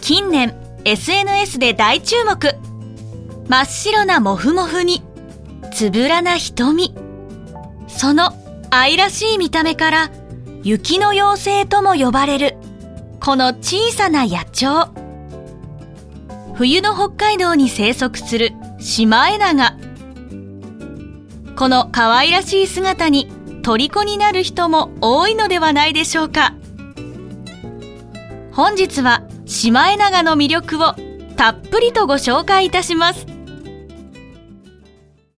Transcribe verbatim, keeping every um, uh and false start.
近年 エスエヌエス で大注目。真っ白なモフモフにつぶらな瞳、その愛らしい見た目から雪の妖精とも呼ばれるこの小さな野鳥。冬の北海道に生息するシマエナガ。この可愛らしい姿に虜になる人も多いのではないでしょうか。本日はシマエナガの魅力をたっぷりとご紹介いたします。